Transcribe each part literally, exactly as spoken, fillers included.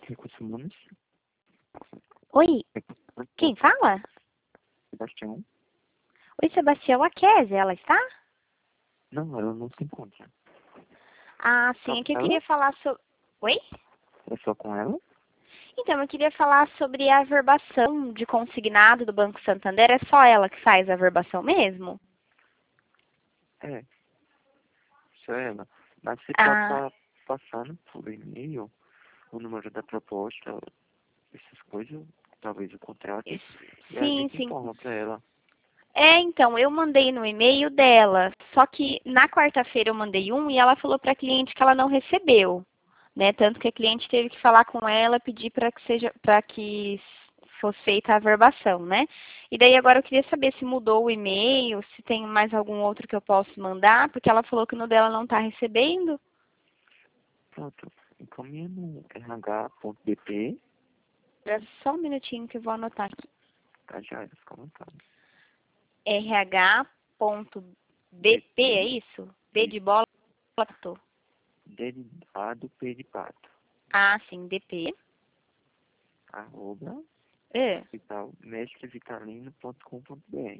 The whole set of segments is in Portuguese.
Recursos Humanos. Oi, quem fala? Sebastião. Oi, Sebastião, a Kézia, ela está? Não, ela não se encontra. Ah, sim, é que eu queria falar sobre... Oi? É só com ela? Então, eu queria falar sobre a averbação de consignado do Banco Santander. É só ela que faz a averbação mesmo? É, só ela. Mas você pode Ah, estar passando por e-mail o número da proposta, essas coisas, talvez o contrato, e a sim, gente sim. informa para ela. É, então, eu mandei no e-mail dela, só que na quarta-feira eu mandei um e ela falou para a cliente que ela não recebeu, né? Tanto que a cliente teve que falar com ela, pedir para que seja, para que fosse feita a averbação, né? E daí agora eu queria saber se mudou o e-mail, se tem mais algum outro que eu posso mandar, porque ela falou que no dela não está recebendo. Pronto, encaminha no r h ponto b p, Espera só um minutinho que eu vou anotar aqui. tá já nos comentários. r h ponto b p, é isso? B de bola, tô. D de dado, P de pato, Ah, sim, D P. arroba, É. hospital mestre vitalino ponto com ponto b r.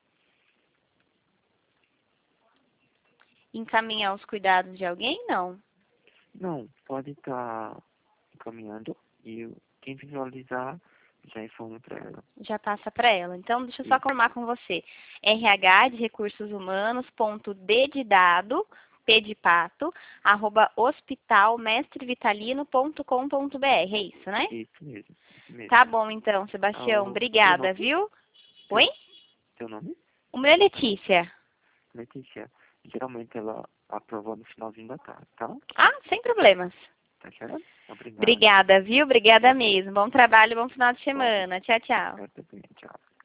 Encaminhar os cuidados de alguém? Não. Não, pode estar encaminhando e quem visualizar já informa para ela. Já passa para ela. Então, deixa eu só Isso, confirmar com você. RH de recursos humanos, ponto D de dado, P de pato, arroba hospital mestre vitalino ponto com ponto b r. É isso, né? isso mesmo, isso mesmo. Tá bom, então, Sebastião. Ah, o teu Obrigada, nome? viu? Teu, Oi? teu nome? O meu é Letícia. Letícia. Geralmente ela aprova no finalzinho da tarde, tá? Ah, sem problemas. Tá certo? Obrigado. Obrigada, viu? Obrigada mesmo. Bom trabalho, bom final de Bom, semana. Tchau, tchau. eu também, tchau.